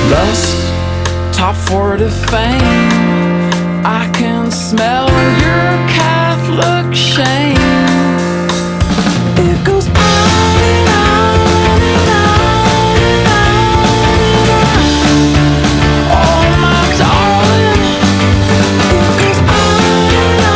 Lust, top 40 fame. I can smell your Catholic shame.